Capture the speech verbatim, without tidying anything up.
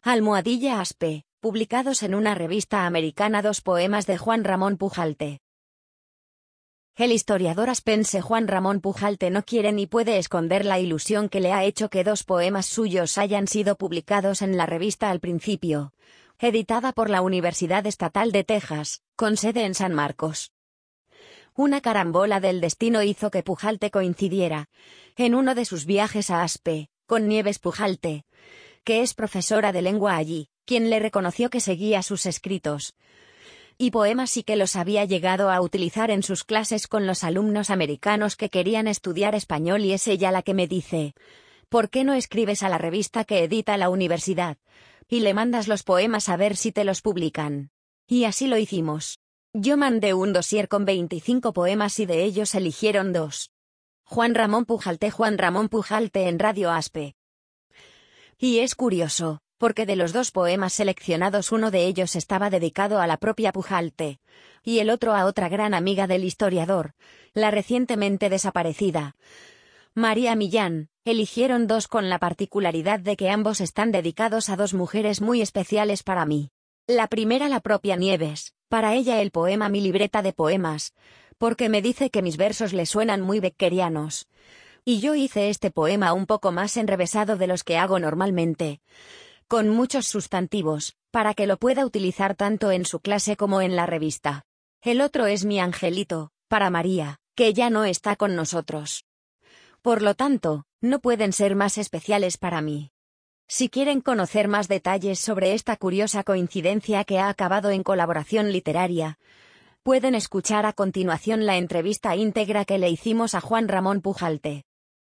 Almohadilla Aspe, publicados en una revista americana. Dos poemas de Juan Ramón Pujalte. El historiador aspense Juan Ramón Pujalte no quiere ni puede esconder la ilusión que le ha hecho que dos poemas suyos hayan sido publicados en la revista Al Principio, editada por la Universidad Estatal de Texas, con sede en San Marcos. Una carambola del destino hizo que Pujalte coincidiera, en uno de sus viajes a Aspe, con Nieves Pujalte, que es profesora de lengua allí, quien le reconoció que seguía sus escritos y poemas y que los había llegado a utilizar en sus clases con los alumnos americanos que querían estudiar español, y es ella la que me dice: ¿por qué no escribes a la revista que edita la universidad y le mandas los poemas a ver si te los publican? Y así lo hicimos. Yo mandé un dossier con veinticinco poemas y de ellos eligieron dos. Juan Ramón Pujalte Juan Ramón Pujalte en Radio Aspe. Y es curioso, porque de los dos poemas seleccionados uno de ellos estaba dedicado a la propia Pujalte, y el otro a otra gran amiga del historiador, la recientemente desaparecida María Millán. Eligieron dos con la particularidad de que ambos están dedicados a dos mujeres muy especiales para mí. La primera, la propia Nieves, para ella el poema Mi libreta de poemas, porque me dice que mis versos le suenan muy beckerianos. Y yo hice este poema un poco más enrevesado de los que hago normalmente, con muchos sustantivos, para que lo pueda utilizar tanto en su clase como en la revista. El otro es Mi angelito, para María, que ya no está con nosotros. Por lo tanto, no pueden ser más especiales para mí. Si quieren conocer más detalles sobre esta curiosa coincidencia que ha acabado en colaboración literaria, pueden escuchar a continuación la entrevista íntegra que le hicimos a Juan Ramón Pujalte.